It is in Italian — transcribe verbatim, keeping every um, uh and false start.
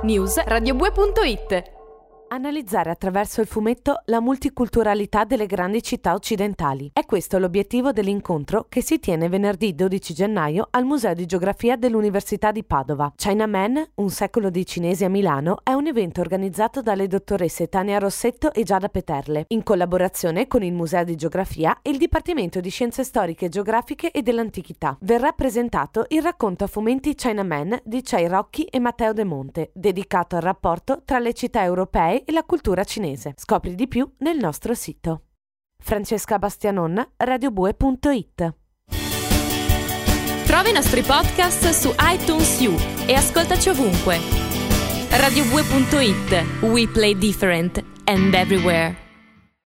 News radiobue punto it. Analizzare attraverso il fumetto la multiculturalità delle grandi città occidentali. È questo l'obiettivo dell'incontro che si tiene venerdì dodici gennaio al Museo di Geografia dell'Università di Padova. Chinaman, un secolo di cinesi a Milano, è un evento organizzato dalle dottoresse Tania Rossetto e Giada Peterle, in collaborazione con il Museo di Geografia e il Dipartimento di Scienze Storiche, Geografiche e dell'Antichità. Verrà presentato il racconto a fumetti Chinaman di Chai Rocchi e Matteo De Monte, dedicato al rapporto tra le città europee e la cultura cinese. Scopri di più nel nostro sito. Francesca Bastianon, radiobue punto it. Trova i nostri podcast su iTunes U e ascoltaci ovunque. radiobue punto it. We play different and everywhere.